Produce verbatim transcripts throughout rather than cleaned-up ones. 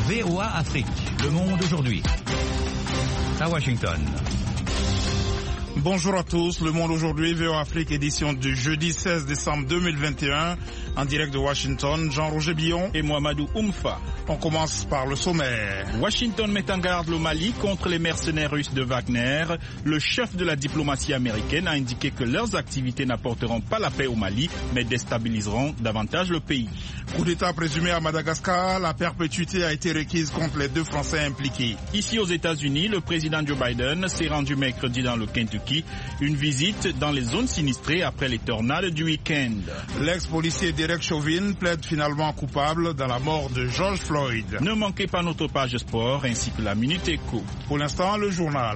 V O A Afrique, le monde aujourd'hui. À Washington. Bonjour à tous, le monde aujourd'hui, V O A Afrique, édition du jeudi seize décembre deux mille vingt et un, en direct de Washington, Jean-Roger Billon et Mohamedou Oumfa. On commence par le sommaire. Washington met en garde le Mali contre les mercenaires russes de Wagner. Le chef de la diplomatie américaine a indiqué que leurs activités n'apporteront pas la paix au Mali, mais déstabiliseront davantage le pays. Coup d'État présumé à Madagascar, la perpétuité a été requise contre les deux Français impliqués. Ici aux États-Unis, le président Joe Biden s'est rendu mercredi dans le Kentucky, une visite dans les zones sinistrées après les tornades du week-end. L'ex-policier Derek Chauvin plaide finalement coupable dans la mort de George Floyd. Ne manquez pas notre page sport ainsi que la Minute Éco. Pour l'instant, le journal.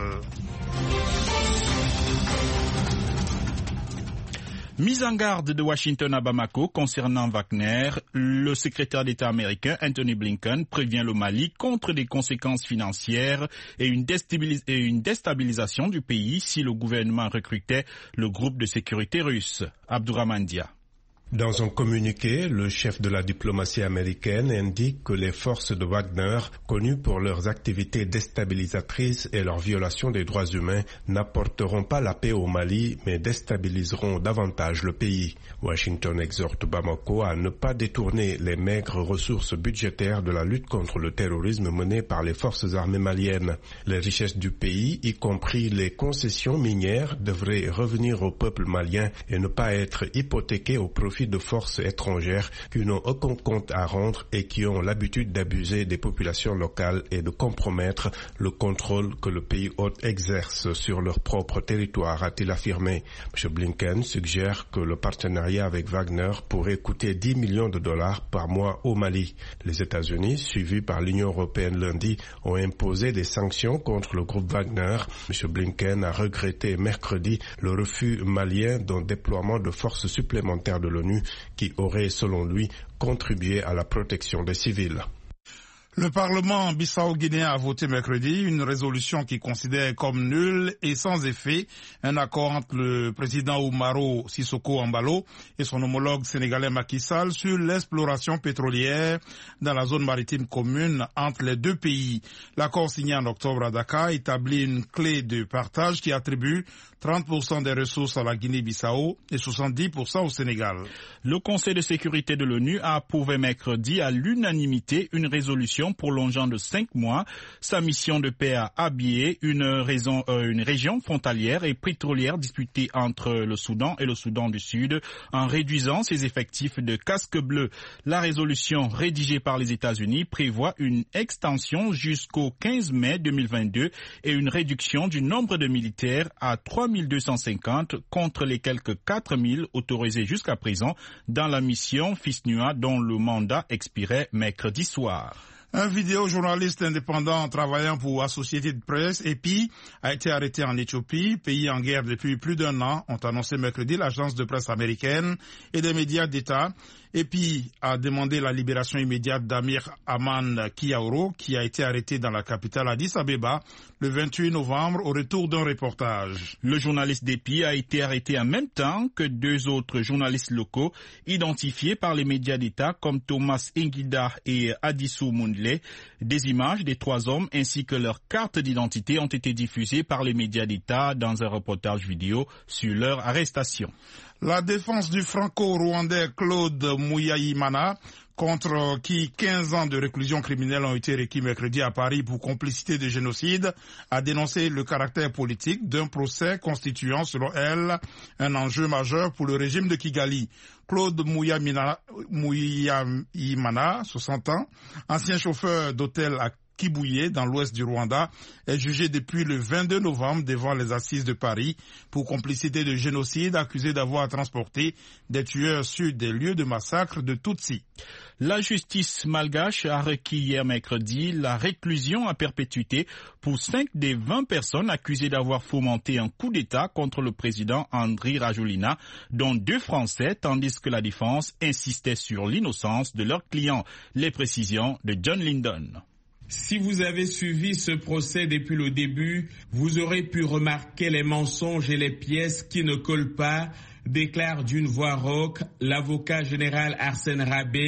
Mise en garde de Washington à Bamako concernant Wagner, le secrétaire d'État américain Anthony Blinken prévient le Mali contre des conséquences financières et une, déstabilis- et une déstabilisation du pays si le gouvernement recrutait le groupe de sécurité russe. Abdourahmane Dia. Dans un communiqué, le chef de la diplomatie américaine indique que les forces de Wagner, connues pour leurs activités déstabilisatrices et leur violation des droits humains, n'apporteront pas la paix au Mali, mais déstabiliseront davantage le pays. Washington exhorte Bamako à ne pas détourner les maigres ressources budgétaires de la lutte contre le terrorisme menée par les forces armées maliennes. Les richesses du pays, y compris les concessions minières, devraient revenir au peuple malien et ne pas être hypothéquées au profit de forces étrangères qui n'ont aucun compte à rendre et qui ont l'habitude d'abuser des populations locales et de compromettre le contrôle que le pays hôte exerce sur leur propre territoire, a-t-il affirmé. M. Blinken suggère que le partenariat avec Wagner pourrait coûter dix millions de dollars par mois au Mali. Les États-Unis, suivis par l'Union européenne lundi, ont imposé des sanctions contre le groupe Wagner. M. Blinken a regretté mercredi le refus malien d'un déploiement de forces supplémentaires de l'ONU qui aurait, selon lui, contribué à la protection des civils. Le Parlement bissau-guinéen a voté mercredi une résolution qui considère comme nulle et sans effet un accord entre le président Umaro Sissoko Embalo et son homologue sénégalais Macky Sall sur l'exploration pétrolière dans la zone maritime commune entre les deux pays. L'accord signé en octobre à Dakar établit une clé de partage qui attribue trente pour cent des ressources à la Guinée-Bissau et soixante-dix pour cent au Sénégal. Le Conseil de sécurité de l'ONU a approuvé mercredi à l'unanimité une résolution prolongeant de cinq mois sa mission de paix à Abyei, une, raison, euh, une région frontalière et pétrolière disputée entre le Soudan et le Soudan du Sud, en réduisant ses effectifs de casques bleus. La résolution rédigée par les États-Unis prévoit une extension jusqu'au quinze mai deux mille vingt-deux et une réduction du nombre de militaires à trois mille deux cent cinquante contre les quelques quatre mille autorisés jusqu'à présent dans la mission FISNUA dont le mandat expirait mercredi soir. Un vidéojournaliste indépendant travaillant pour Associated Press, E P I, a été arrêté en Éthiopie, pays en guerre depuis plus d'un an, ont annoncé mercredi l'agence de presse américaine et des médias d'État. E P I a demandé la libération immédiate d'Amir Aman Kiaoro, qui a été arrêté dans la capitale Addis Abeba le vingt-huit novembre au retour d'un reportage. Le journaliste d'E P I a été arrêté en même temps que deux autres journalistes locaux identifiés par les médias d'État comme Thomas Ngida et Adissou Mundle. Des images des trois hommes ainsi que leurs cartes d'identité ont été diffusées par les médias d'État dans un reportage vidéo sur leur arrestation. La défense du franco-rwandais Claude Muyaimana, contre qui quinze ans de réclusion criminelle ont été requis mercredi à Paris pour complicité de génocide, a dénoncé le caractère politique d'un procès constituant, selon elle, un enjeu majeur pour le régime de Kigali. Claude Muyaimana, Muyaimana, soixante ans, ancien chauffeur d'hôtel à Kibuye, dans l'ouest du Rwanda, est jugé depuis le vingt-deux novembre devant les assises de Paris pour complicité de génocide, accusé d'avoir transporté des tueurs sur des lieux de massacre de Tutsis. La justice malgache a requis hier mercredi la réclusion à perpétuité pour cinq des vingt personnes accusées d'avoir fomenté un coup d'État contre le président Andry Rajoelina, dont deux Français, tandis que la défense insistait sur l'innocence de leurs clients. Les précisions de John Lyndon. Si vous avez suivi ce procès depuis le début, vous aurez pu remarquer les mensonges et les pièces qui ne collent pas, déclare d'une voix rauque l'avocat général Arsène Rabé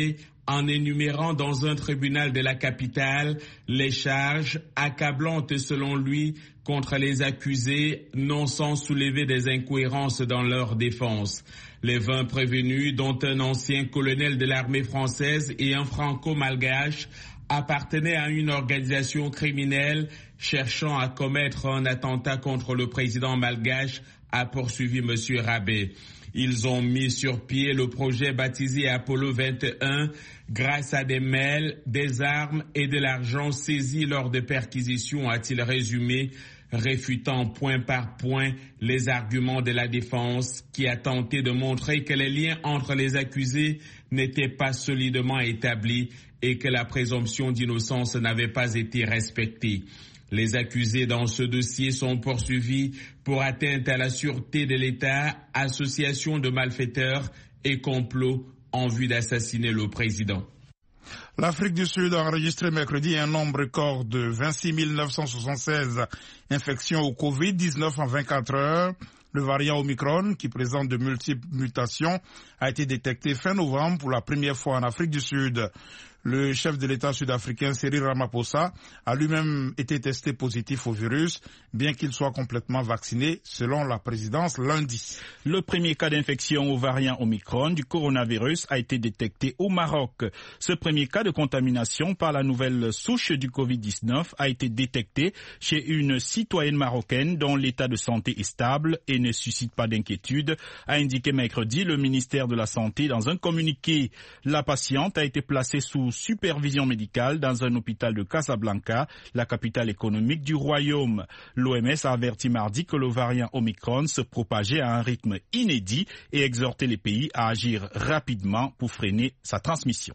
en énumérant dans un tribunal de la capitale les charges accablantes selon lui contre les accusés, non sans soulever des incohérences dans leur défense. Les vingt prévenus, dont un ancien colonel de l'armée française et un franco-malgache, appartenaient à une organisation criminelle cherchant à commettre un attentat contre le président malgache, a poursuivi M. Rabé. Ils ont mis sur pied le projet baptisé Apollo vingt et un grâce à des mails, des armes et de l'argent saisis lors de perquisitions, a-t-il résumé, réfutant point par point les arguments de la défense qui a tenté de montrer que les liens entre les accusés n'étaient pas solidement établis et que la présomption d'innocence n'avait pas été respectée. Les accusés dans ce dossier sont poursuivis pour atteinte à la sûreté de l'État, association de malfaiteurs et complot en vue d'assassiner le président. L'Afrique du Sud a enregistré mercredi un nombre record de vingt-six mille neuf cent soixante-seize infections au covid dix-neuf en vingt-quatre heures. Le variant Omicron, qui présente de multiples mutations, a été détecté fin novembre pour la première fois en Afrique du Sud. Le chef de l'État sud-africain Cyril Ramaphosa a lui-même été testé positif au virus, bien qu'il soit complètement vacciné, selon la présidence lundi. Le premier cas d'infection au variant Omicron du coronavirus a été détecté au Maroc. Ce premier cas de contamination par la nouvelle souche du covid dix-neuf a été détecté chez une citoyenne marocaine dont l'état de santé est stable et ne suscite pas d'inquiétude, a indiqué mercredi le ministère de la Santé dans un communiqué. La patiente a été placée sous supervision médicale dans un hôpital de Casablanca, la capitale économique du royaume. L'O M S a averti mardi que le variant Omicron se propageait à un rythme inédit et exhorté les pays à agir rapidement pour freiner sa transmission.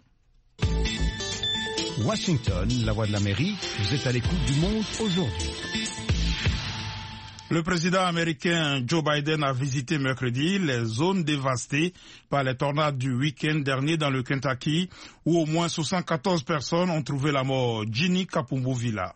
Washington, la voix de l'Amérique, vous êtes à l'écoute du monde aujourd'hui. Le président américain Joe Biden a visité mercredi les zones dévastées par les tornades du week-end dernier dans le Kentucky, où au moins soixante-quatorze personnes ont trouvé la mort. Ginny Kapumbu-Villa.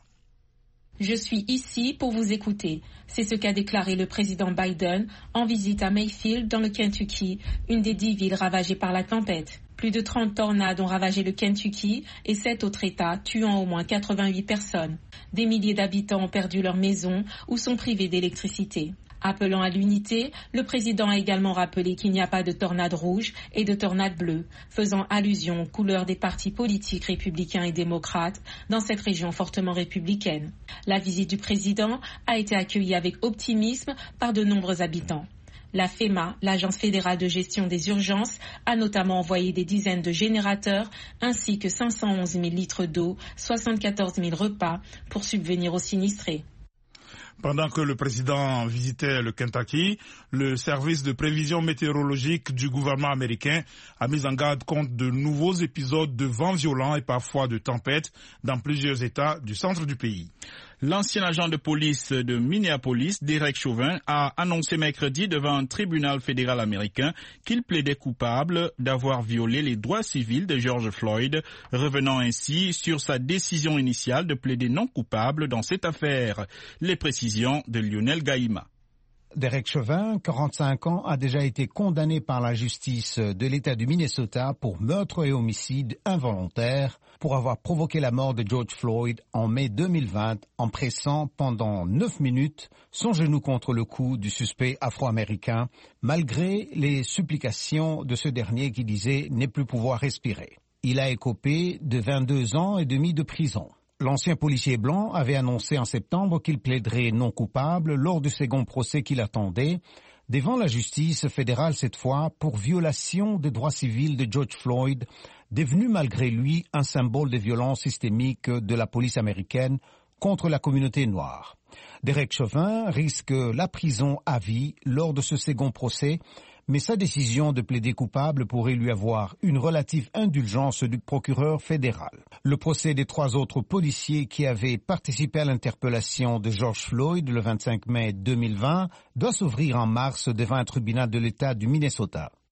Je suis ici pour vous écouter. C'est ce qu'a déclaré le président Biden en visite à Mayfield dans le Kentucky, une des dix villes ravagées par la tempête. Plus de trente tornades ont ravagé le Kentucky et sept autres États, tuant au moins quatre-vingt-huit personnes. Des milliers d'habitants ont perdu leur maison ou sont privés d'électricité. Appelant à l'unité, le président a également rappelé qu'il n'y a pas de tornade rouge et de tornade bleue, faisant allusion aux couleurs des partis politiques républicains et démocrates dans cette région fortement républicaine. La visite du président a été accueillie avec optimisme par de nombreux habitants. La FEMA, l'Agence fédérale de gestion des urgences, a notamment envoyé des dizaines de générateurs ainsi que cinq cent onze mille litres d'eau, soixante-quatorze mille repas pour subvenir aux sinistrés. Pendant que le président visitait le Kentucky, le service de prévision météorologique du gouvernement américain a mis en garde contre de nouveaux épisodes de vents violents et parfois de tempêtes dans plusieurs États du centre du pays. L'ancien agent de police de Minneapolis, Derek Chauvin, a annoncé mercredi devant un tribunal fédéral américain qu'il plaidait coupable d'avoir violé les droits civils de George Floyd, revenant ainsi sur sa décision initiale de plaider non coupable dans cette affaire. Les précisions de Lionel Gaïma. Derek Chauvin, quarante-cinq ans, a déjà été condamné par la justice de l'État du Minnesota pour meurtre et homicide involontaire pour avoir provoqué la mort de George Floyd en mai deux mille vingt en pressant pendant neuf minutes son genou contre le cou du suspect afro-américain, malgré les supplications de ce dernier qui disait ne plus pouvoir respirer. Il a écopé de vingt-deux ans et demi de prison. L'ancien policier blanc avait annoncé en septembre qu'il plaiderait non coupable lors du second procès qu'il attendait, devant la justice fédérale cette fois, pour violation des droits civils de George Floyd, devenu malgré lui un symbole de violence systémique de la police américaine contre la communauté noire. Derek Chauvin risque la prison à vie lors de ce second procès, mais sa décision de plaider coupable pourrait lui avoir une relative indulgence du procureur fédéral. Le procès des trois autres policiers qui avaient participé à l'interpellation de George Floyd le vingt-cinq mai deux mille vingt doit s'ouvrir en mars devant un tribunal de l'État du Minnesota.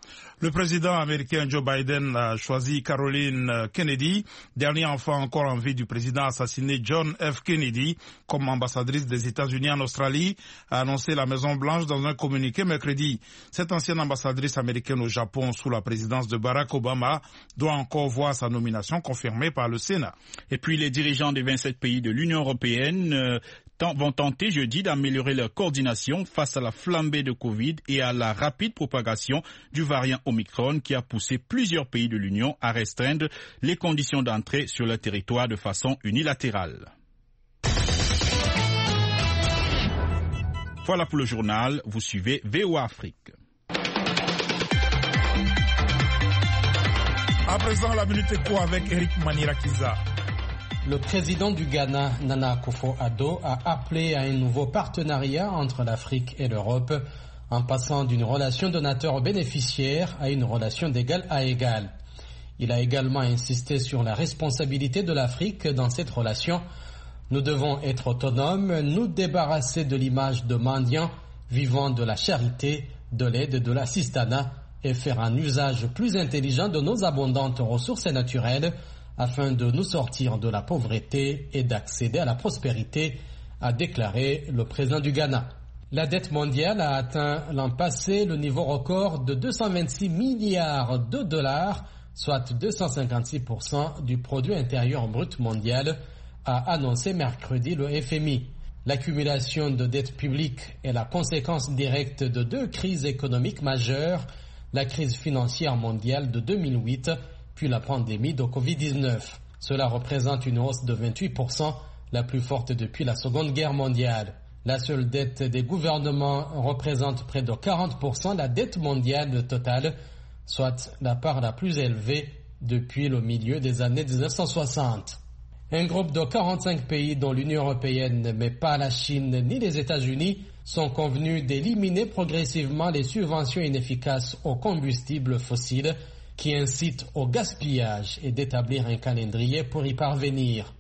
Le président américain Joe Biden a choisi Caroline Kennedy, dernier enfant encore en vie du président assassiné John F. Kennedy, comme ambassadrice des États-Unis en Australie, a annoncé la Maison-Blanche dans un communiqué mercredi. Cette ancienne ambassadrice américaine au Japon sous la présidence de Barack Obama doit encore voir sa nomination confirmée par le Sénat. Et puis les dirigeants des vingt-sept pays de l'Union européenne euh, vont tenter jeudi d'améliorer leur coordination face à la flambée de Covid et à la rapide propagation du variant Omicron qui a poussé plusieurs pays de l'Union à restreindre les conditions d'entrée sur leur territoire de façon unilatérale. Voilà pour le journal, vous suivez V O A Afrique. À présent, la Minute Éco avec Eric Manirakiza. Le président du Ghana, Nana Akufo-Addo, a appelé à un nouveau partenariat entre l'Afrique et l'Europe en passant d'une relation donateur-bénéficiaire à une relation d'égal à égal. Il a également insisté sur la responsabilité de l'Afrique dans cette relation. Nous devons être autonomes, nous débarrasser de l'image de mendiants vivant de la charité, de l'aide et de l'assistanat et faire un usage plus intelligent de nos abondantes ressources naturelles afin de nous sortir de la pauvreté et d'accéder à la prospérité, a déclaré le président du Ghana. La dette mondiale a atteint l'an passé le niveau record de deux cent vingt-six milliards de dollars, soit deux cent cinquante-six pour cent du produit intérieur brut mondial, a annoncé mercredi le F M I. L'accumulation de dettes publiques est la conséquence directe de deux crises économiques majeures, la crise financière mondiale de deux mille huit puis la pandémie de covid dix-neuf. Cela représente une hausse de vingt-huit pour cent, la plus forte depuis la Seconde Guerre mondiale. La seule dette des gouvernements représente près de quarante pour cent de la dette mondiale totale, soit la part la plus élevée depuis le milieu des années dix-neuf cent soixante. Un groupe de quarante-cinq pays dont l'Union européenne, mais pas la Chine ni les États-Unis, sont convenus d'éliminer progressivement les subventions inefficaces aux combustibles fossiles qui incite au gaspillage et d'établir un calendrier pour y parvenir.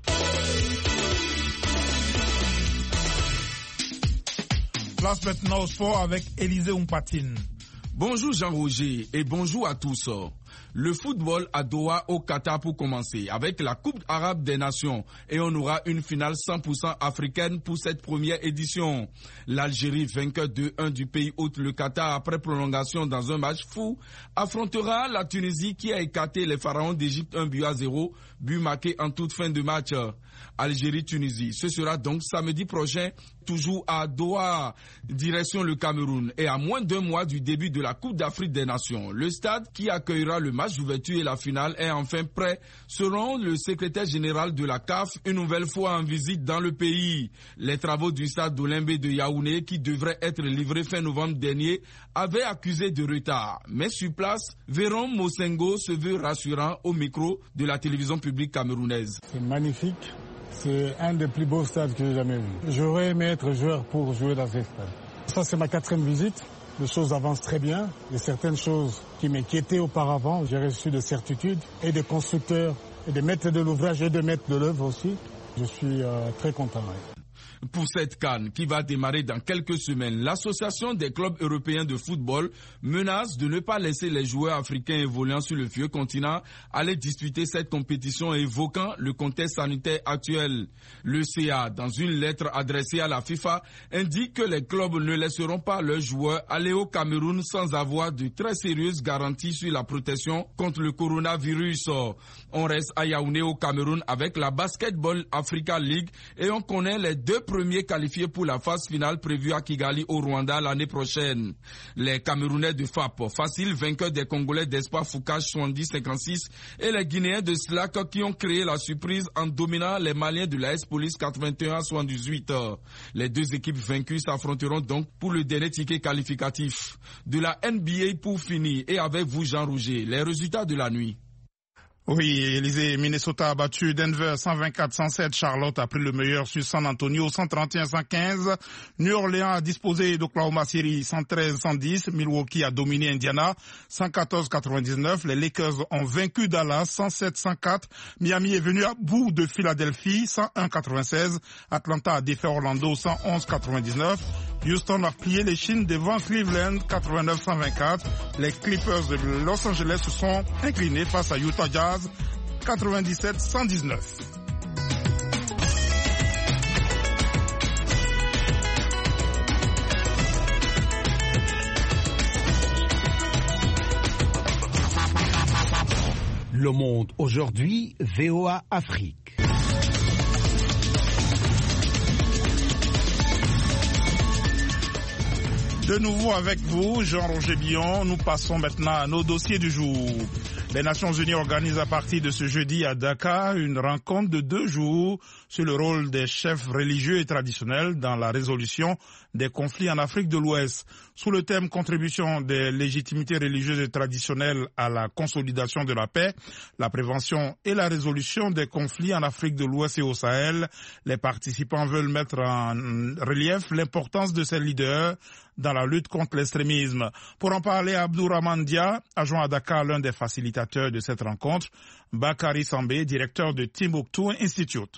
Place maintenant au sport avec Élisée Oumpatine. Bonjour Jean-Roger et bonjour à tous. Le football à Doha au Qatar pour commencer avec la Coupe arabe des nations et on aura une finale cent pour cent africaine pour cette première édition. L'Algérie, vainqueur deux un du pays hôte le Qatar après prolongation dans un match fou, affrontera la Tunisie qui a écarté les pharaons d'Égypte un but à zéro, but marqué en toute fin de match. Algérie-Tunisie, ce sera donc samedi prochain, toujours à Doha, direction le Cameroun et à moins d'un mois du début de la Coupe d'Afrique des Nations. Le stade qui accueillera le match d'ouverture et la finale est enfin prêt, selon le secrétaire général de la C A F, une nouvelle fois en visite dans le pays. Les travaux du stade d'Olimbé de Yaoundé, qui devraient être livrés fin novembre dernier, avaient accusé de retard. Mais sur place, Véron Mosengo se veut rassurant au micro de la télévision publique camerounaise. C'est magnifique. C'est un des plus beaux stades que j'ai jamais vu. J'aurais aimé être joueur pour jouer dans ce stade. Ça, c'est ma quatrième visite. Les choses avancent très bien. Il y a certaines choses qui m'inquiétaient auparavant. J'ai reçu de certitudes et des constructeurs et des maîtres de l'ouvrage et des maîtres de l'œuvre aussi. Je suis euh, très content. Ouais. Pour cette CAN qui va démarrer dans quelques semaines, l'association des clubs européens de football menace de ne pas laisser les joueurs africains évoluant sur le vieux continent aller disputer cette compétition évoquant le contexte sanitaire actuel. Le C A, dans une lettre adressée à la FIFA, indique que les clubs ne laisseront pas leurs joueurs aller au Cameroun sans avoir de très sérieuses garanties sur la protection contre le coronavirus. On reste à Yaoundé au Cameroun avec la Basketball Africa League et on connaît les deux premiers qualifiés pour la phase finale prévue à Kigali au Rwanda l'année prochaine. Les Camerounais de F A P, facile vainqueurs des Congolais d'Espoir Foucache soixante-dix cinquante-six et les Guinéens de Slack qui ont créé la surprise en dominant les Maliens de la S-Police quatre-vingt-un à soixante-dix-huit. Les deux équipes vaincues s'affronteront donc pour le dernier ticket qualificatif. De la N B A pour finir et avec vous Jean Rouget, les résultats de la nuit. Oui, Élysée, Minnesota a battu Denver cent vingt-quatre à cent sept. Charlotte a pris le meilleur sur San Antonio cent trente et un à cent quinze. New Orleans a disposé d'Oklahoma City cent treize à cent dix. Milwaukee a dominé Indiana cent quatorze à quatre-vingt-dix-neuf. Les Lakers ont vaincu Dallas cent sept à cent quatre. Miami est venu à bout de Philadelphie cent un à quatre-vingt-seize. Atlanta a défait Orlando cent onze à quatre-vingt-dix-neuf. Houston a plié les Chines devant Cleveland quatre-vingt-neuf à cent vingt-quatre. Les Clippers de Los Angeles se sont inclinés face à Utah Jazz quatre-vingt-dix-sept à cent dix-neuf. Le Monde aujourd'hui, V O A Afrique. De nouveau avec vous, Jean-Roger Billon, nous passons maintenant à nos dossiers du jour. Les Nations Unies organisent à partir de ce jeudi à Dakar une rencontre de deux jours sur le rôle des chefs religieux et traditionnels dans la résolution des conflits en Afrique de l'Ouest. Sous le thème « Contribution des légitimités religieuses et traditionnelles à la consolidation de la paix, la prévention et la résolution des conflits en Afrique de l'Ouest et au Sahel », les participants veulent mettre en relief l'importance de ces leaders dans la lutte contre l'extrémisme. Pour en parler, Abdourahmane Dia, adjoint à Dakar, l'un des facilitateurs de cette rencontre, Bakary Sambé, directeur de Timbuktu Institute.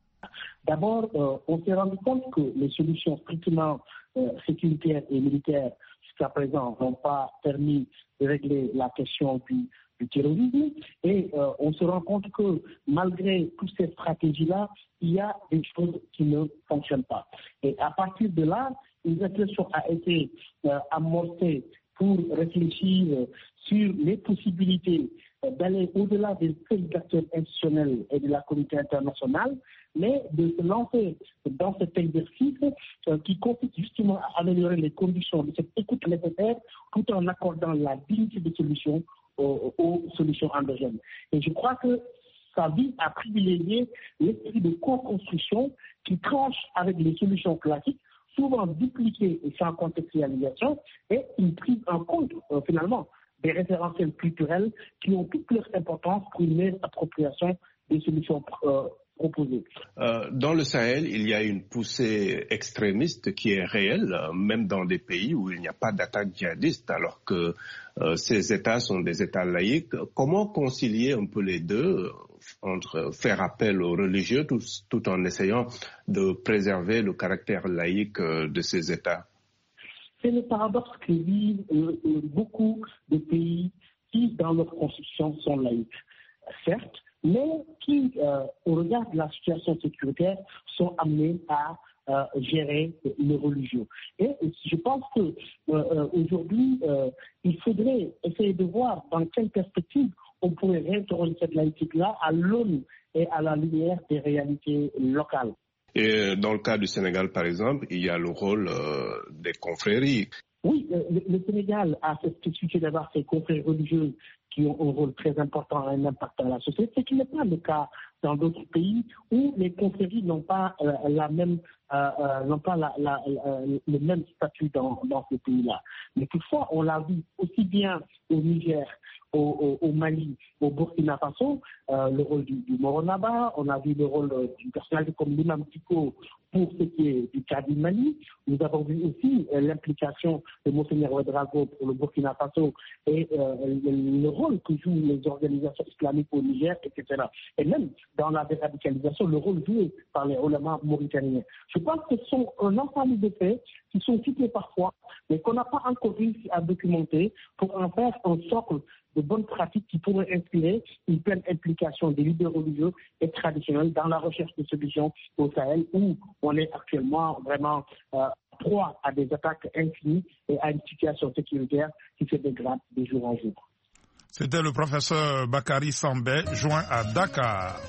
D'abord, euh, on s'est rendu compte que les solutions strictement euh, sécuritaires et militaires jusqu'à présent n'ont pas permis de régler la question du, du terrorisme. Et euh, on se rend compte que malgré toutes ces stratégies-là, il y a des choses qui ne fonctionnent pas. Et à partir de là, une réflexion a été euh, amorcée pour réfléchir euh, sur les possibilités euh, d'aller au-delà des seuls acteurs institutionnels et de la communauté internationale, mais de se lancer dans cet exercice euh, qui consiste justement à améliorer les conditions de cette écoute nécessaire tout en accordant la dignité des solutions aux, aux solutions endogènes. Et je crois que ça vise à privilégier l'esprit de co-construction qui tranche avec les solutions classiques, souvent dupliquées et sans contextualisation, et une prise en compte, euh, finalement, des référentiels culturels qui ont toute leur importance pour une meilleure appropriation des solutions euh, proposées. Euh, dans le Sahel, il y a une poussée extrémiste qui est réelle, euh, même dans des pays où il n'y a pas d'attaque djihadiste, alors que euh, ces États sont des États laïques. Comment concilier un peu les deux, entre faire appel aux religieux tout, tout en essayant de préserver le caractère laïque euh, de ces États? C'est le paradoxe que vivent euh, euh, beaucoup de pays qui, dans leur constitution, sont laïques, certes, mais qui, euh, au regard de la situation sécuritaire, sont amenés à euh, gérer le religieux. Et je pense que euh, euh, aujourd'hui, euh, il faudrait essayer de voir dans quelle perspective on pourrait réinterroger cette laïcité-là à l'aune et à la lumière des réalités locales. Et dans le cas du Sénégal, par exemple, il y a le rôle euh, des confréries. Oui, le, le Sénégal a cette spécificité d'avoir ses confréries religieuses qui ont un rôle très important et un impact dans la société, ce qui n'est pas le cas dans d'autres pays où les confréries n'ont pas euh, la même euh, euh, n'ont pas la, la, la, le même statut dans, dans ces pays-là. Mais toutefois, on l'a vu aussi bien au Niger, au, au, au Mali, au Burkina Faso, euh, le rôle du, du Moronaba, on a vu le rôle euh, d'une personnalité comme l'imam Tiko pour ce qui est du cas du Mali. Nous avons vu aussi euh, l'implication de Monseigneur Ouedraogo pour le Burkina Faso et euh, le, le rôle que jouent les organisations islamiques au Niger, et cetera. Et même dans la déradicalisation, le rôle joué par les oulémas mauritaniens. Je pense que ce sont un ensemble de faits qui sont cités parfois, mais qu'on n'a pas encore réussi à documenter pour en faire un socle de bonnes pratiques qui pourraient inspirer une pleine implication des leaders religieux et traditionnels dans la recherche de solutions au Sahel, où on est actuellement vraiment euh, proie à des attaques infinies et à une situation sécuritaire qui se dégrade de jour en jour. C'était le professeur Bakary Sambé, joint à Dakar.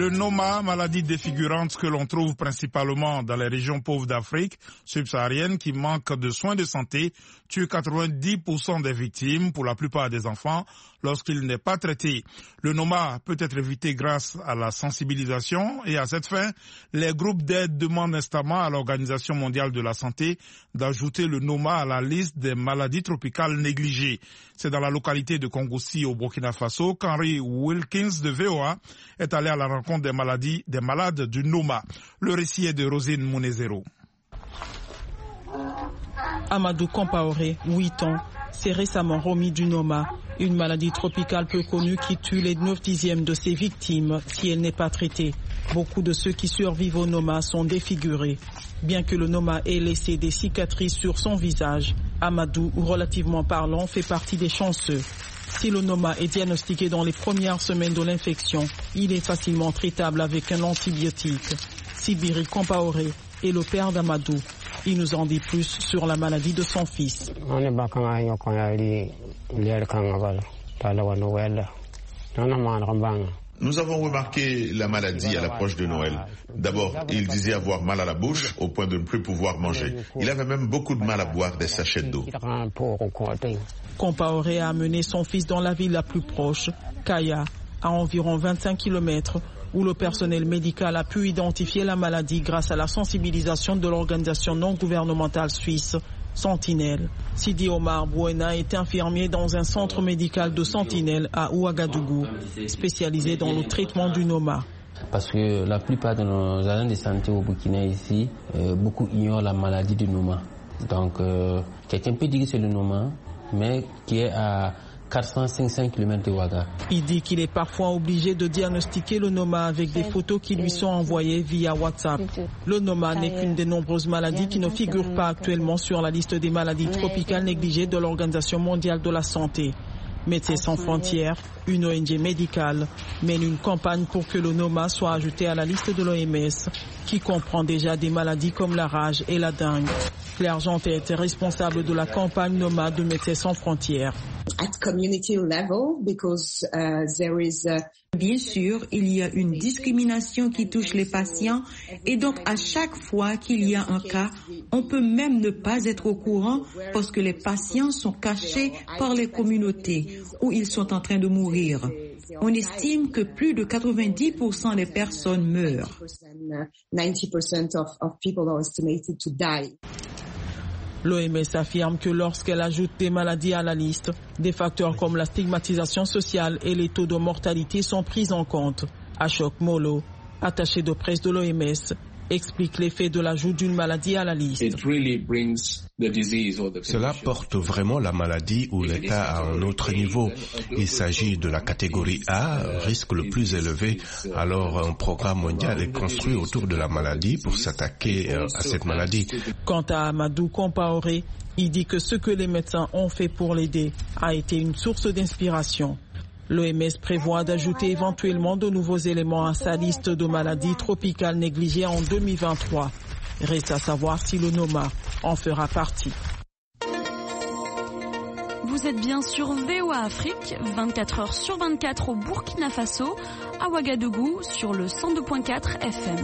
Le Noma, maladie défigurante que l'on trouve principalement dans les régions pauvres d'Afrique subsaharienne qui manquent de soins de santé, tue quatre-vingt-dix pour cent des victimes, pour la plupart des enfants, lorsqu'il n'est pas traité. Le Noma peut être évité grâce à la sensibilisation et à cette fin, les groupes d'aide demandent instamment à l'Organisation mondiale de la santé d'ajouter le Noma à la liste des maladies tropicales négligées. C'est dans la localité de Kongossi au Burkina Faso qu'Henry Wilkins de V O A est allé à la rencontre des maladies, des malades du Noma. Le récit est de Rosine Mounezero. Amadou Compaoré, huit ans, s'est récemment remis du Noma, une maladie tropicale peu connue qui tue les neuf dixièmes de ses victimes si elle n'est pas traitée. Beaucoup de ceux qui survivent au Noma sont défigurés. Bien que le Noma ait laissé des cicatrices sur son visage, Amadou, relativement parlant, fait partie des chanceux. Si le Noma est diagnostiqué dans les premières semaines de l'infection, il est facilement traitable avec un antibiotique. Sibiri Compaoré est le père d'Amadou. Il nous en dit plus sur la maladie de son fils. Nous avons remarqué la maladie à l'approche de Noël. D'abord, il disait avoir mal à la bouche au point de ne plus pouvoir manger. Il avait même beaucoup de mal à boire des sachets d'eau. Compaoré a amené son fils dans la ville la plus proche, Kaya, à environ vingt-cinq kilomètres, où le personnel médical a pu identifier la maladie grâce à la sensibilisation de l'organisation non gouvernementale suisse Sentinelle. Sidi Omar Bouena est infirmier dans un centre médical de Sentinelle à Ouagadougou, spécialisé dans le traitement du Noma. Parce que la plupart de nos agents de santé au Burkina ici, euh, beaucoup ignorent la maladie du Noma. Donc, euh, quelqu'un peut dire que c'est le Noma, mais qui est à quatre cents à cinq cents kilomètres de Ouaga. Il dit qu'il est parfois obligé de diagnostiquer le Noma avec des photos qui lui sont envoyées via WhatsApp. Le Noma n'est qu'une des nombreuses maladies qui ne figurent pas actuellement sur la liste des maladies tropicales négligées de l'Organisation mondiale de la santé. Médecins sans frontières, une O N G médicale, mène une campagne pour que le Noma soit ajouté à la liste de l'O M S, qui comprend déjà des maladies comme la rage et la dengue. Claire Jantet est responsable de la campagne Noma de Médecins sans frontières. Bien sûr, il y a une discrimination qui touche les patients et donc à chaque fois qu'il y a un cas, on peut même ne pas être au courant parce que les patients sont cachés par les communautés où ils sont en train de mourir. On estime que plus de quatre-vingt-dix pour cent des personnes meurent. L'O M S affirme que lorsqu'elle ajoute des maladies à la liste, des facteurs comme la stigmatisation sociale et les taux de mortalité sont pris en compte. Ashok Molo, attaché de presse de l'O M S, explique l'effet de l'ajout d'une maladie à la liste. Cela porte vraiment la maladie ou l'état à un autre niveau. Il s'agit de la catégorie A, risque le plus élevé. Alors un programme mondial est construit autour de la maladie pour s'attaquer à cette maladie. Quant à Amadou Compaoré, il dit que ce que les médecins ont fait pour l'aider a été une source d'inspiration. L'O M S prévoit d'ajouter éventuellement de nouveaux éléments à sa liste de maladies tropicales négligées en deux mille vingt-trois. Reste à savoir si le Noma en fera partie. Vous êtes bien sur V O A Afrique, vingt-quatre heures sur vingt-quatre au Burkina Faso, à Ouagadougou sur le cent deux point quatre F M.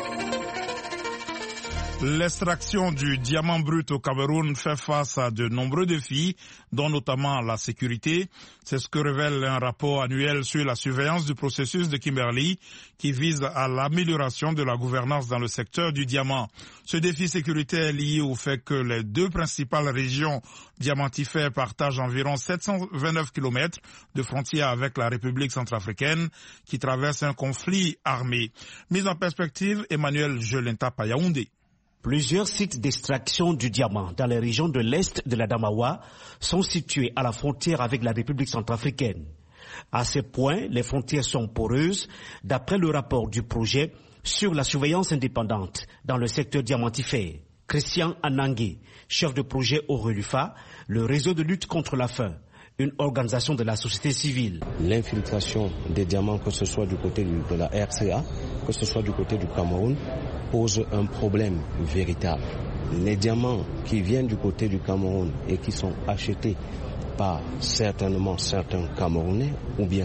L'extraction du diamant brut au Cameroun fait face à de nombreux défis, dont notamment la sécurité. C'est ce que révèle un rapport annuel sur la surveillance du processus de Kimberley qui vise à l'amélioration de la gouvernance dans le secteur du diamant. Ce défi sécuritaire est lié au fait que les deux principales régions diamantifères partagent environ sept cent vingt-neuf kilomètres de frontières avec la République centrafricaine qui traverse un conflit armé. Mise en perspective, Emmanuel Jolenta Payaoundé. Plusieurs sites d'extraction du diamant dans les régions de l'Est de la Damawa sont situés à la frontière avec la République centrafricaine. À ce point, les frontières sont poreuses, d'après le rapport du projet sur la surveillance indépendante dans le secteur diamantifère. Christian Anangé, chef de projet au RELUFA, le réseau de lutte contre la faim, une organisation de la société civile. L'infiltration des diamants, que ce soit du côté de la R C A, que ce soit du côté du Cameroun, pose un problème véritable. Les diamants qui viennent du côté du Cameroun et qui sont achetés par certainement certains Camerounais ou bien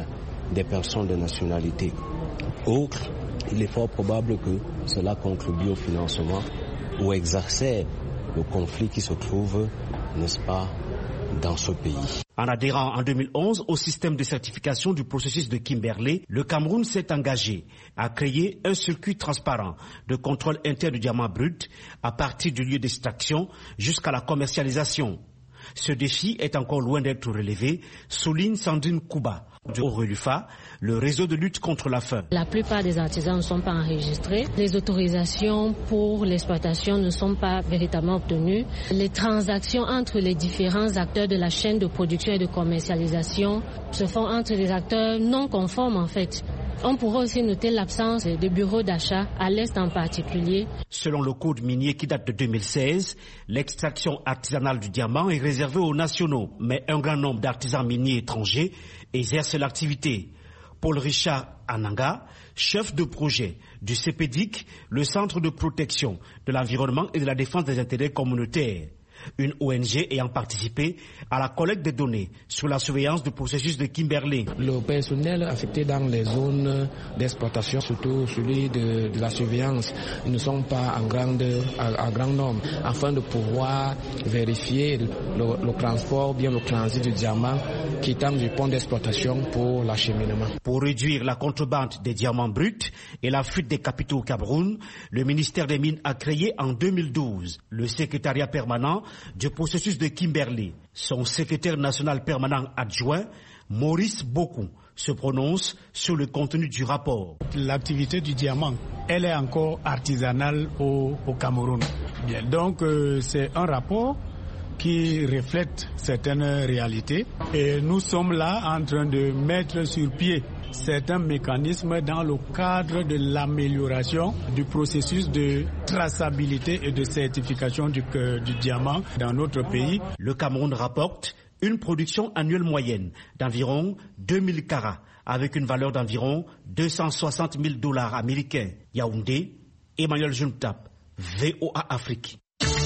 des personnes de nationalité autre, il est fort probable que cela contribue au financement ou exacerbe le conflit qui se trouve, n'est-ce pas, dans ce pays. En adhérant en deux mille onze au système de certification du processus de Kimberley, le Cameroun s'est engagé à créer un circuit transparent de contrôle interne du diamant brut à partir du lieu d'extraction jusqu'à la commercialisation. Ce défi est encore loin d'être relevé, souligne Sandrine Kouba. Au Relufa, le réseau de lutte contre la faim. La plupart des artisans ne sont pas enregistrés. Les autorisations pour l'exploitation ne sont pas véritablement obtenues. Les transactions entre les différents acteurs de la chaîne de production et de commercialisation se font entre des acteurs non conformes en fait. On pourrait aussi noter l'absence de bureaux d'achat, à l'Est en particulier. Selon le code minier qui date de deux mille seize, l'extraction artisanale du diamant est réservée aux nationaux, mais un grand nombre d'artisans miniers étrangers exercent l'activité. Paul Richard Ananga, chef de projet du C P D I C, le Centre de protection de l'environnement et de la défense des intérêts communautaires, une O N G ayant participé à la collecte des données sur la surveillance du processus de Kimberley. Le personnel affecté dans les zones d'exploitation, surtout celui de, de la surveillance, ils ne sont pas en grande, à, à grand nombre, afin de pouvoir vérifier le, le transport, bien le transit du diamant quittant du pont d'exploitation pour l'acheminement. Pour réduire la contrebande des diamants bruts et la fuite des capitaux au Cameroun, le ministère des Mines a créé en deux mille douze le secrétariat permanent du processus de Kimberley. Son secrétaire national permanent adjoint, Maurice Bokou, se prononce sur le contenu du rapport. L'activité du diamant, elle est encore artisanale au, au Cameroun. Bien, donc euh, c'est un rapport qui reflète certaines réalités et nous sommes là en train de mettre sur pied certains mécanismes dans le cadre de l'amélioration du processus de traçabilité et de certification du, du diamant dans notre pays. Le Cameroun rapporte une production annuelle moyenne d'environ deux mille carats avec une valeur d'environ deux cent soixante mille dollars américains. Yaoundé, Emmanuel Juntap, V O A Afrique.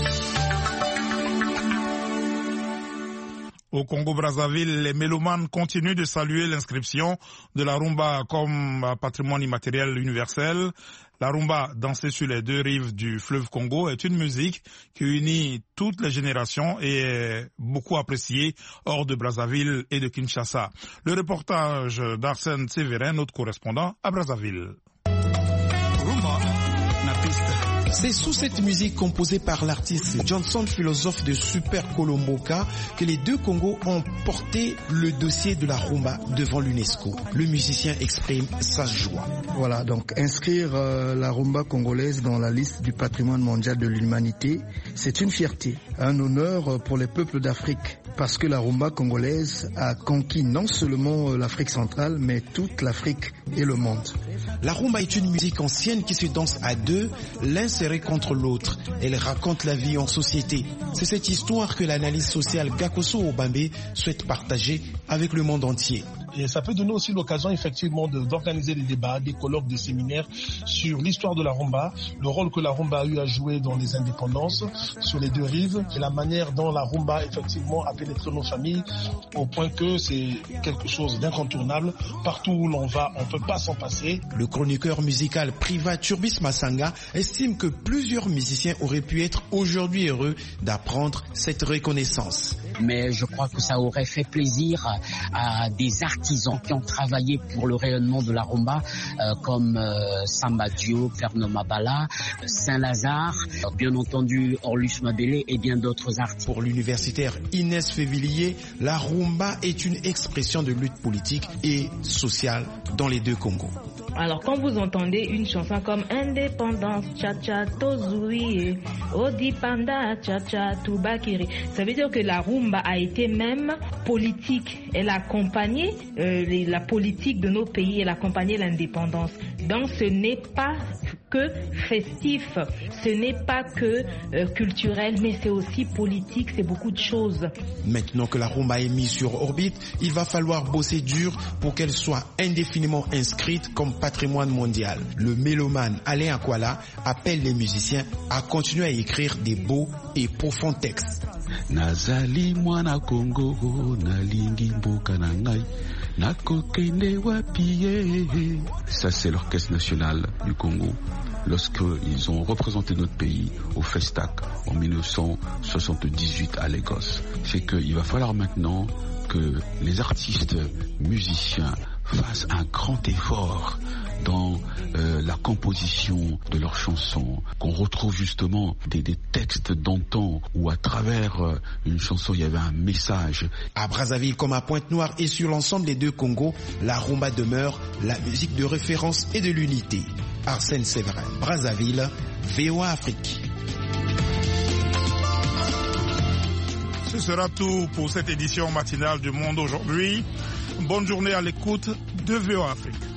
Au Congo-Brazzaville, les mélomanes continuent de saluer l'inscription de la rumba comme patrimoine immatériel universel. La rumba, dansée sur les deux rives du fleuve Congo, est une musique qui unit toutes les générations et est beaucoup appréciée hors de Brazzaville et de Kinshasa. Le reportage d'Arsène Séverin, notre correspondant à Brazzaville. Rumba, na pista. C'est sous cette musique composée par l'artiste Johnson, philosophe de Super Colomboka, que les deux Congos ont porté le dossier de la rumba devant l'UNESCO. Le musicien exprime sa joie. Voilà, donc inscrire euh, la rumba congolaise dans la liste du patrimoine mondial de l'humanité, c'est une fierté, un honneur pour les peuples d'Afrique, parce que la rumba congolaise a conquis non seulement l'Afrique centrale, mais toute l'Afrique et le monde. La rumba est une musique ancienne qui se danse à deux, l'un serré contre l'autre. Elle raconte la vie en société. C'est cette histoire que l'analyse sociale Gakoso Obambe souhaite partager avec le monde entier. Et ça peut donner aussi l'occasion effectivement de, d'organiser des débats, des colloques, des séminaires sur l'histoire de la rumba, le rôle que la rumba a eu à jouer dans les indépendances, sur les deux rives, et la manière dont la rumba effectivement a pénétré nos familles, au point que c'est quelque chose d'incontournable. Partout où l'on va, on ne peut pas s'en passer. Le chroniqueur musical Priva Turbis Massanga estime que plusieurs musiciens auraient pu être aujourd'hui heureux d'apprendre cette reconnaissance. Mais je crois que ça aurait fait plaisir à des artisans qui ont travaillé pour le rayonnement de la rumba, euh, comme euh, Samba Dio, Ferno Mabala, Saint-Lazare, bien entendu Orlus Mabélé et bien d'autres artistes. Pour l'universitaire Inès Févillier, la rumba est une expression de lutte politique et sociale dans les deux Congos. Alors quand vous entendez une chanson comme Indépendance, Cha-Cha, Tozui, Odipanda, Cha-Cha, Toubakiri, ça veut dire que la rumba a été même politique. Elle a accompagné euh, les, la politique de nos pays, elle a accompagné l'indépendance. Donc ce n'est pas que festif, ce n'est pas que euh, culturel, mais c'est aussi politique, c'est beaucoup de choses. Maintenant que la rumba est mise sur orbite, il va falloir bosser dur pour qu'elle soit indéfiniment inscrite comme patrimoine mondial. Le mélomane Alain Akwala appelle les musiciens à continuer à écrire des beaux et profonds textes. Nazali mwana Congo nalingi mboka na ngai Ça, c'est l'orchestre national du Congo. Lorsqu'ils ont représenté notre pays au Festac en mille neuf cent soixante-dix-huit à Lagos. C'est qu'il va falloir maintenant que les artistes musiciens fassent un grand effort dans euh, la composition de leurs chansons, qu'on retrouve justement des, des textes d'antan où à travers euh, une chanson il y avait un message. À Brazzaville comme à Pointe-Noire et sur l'ensemble des deux Congos, la rumba demeure la musique de référence et de l'unité. Arsène Séverin, Brazzaville, V O A Afrique. Ce sera tout pour cette édition matinale du Monde aujourd'hui. Bonne journée à l'écoute de V O A Afrique.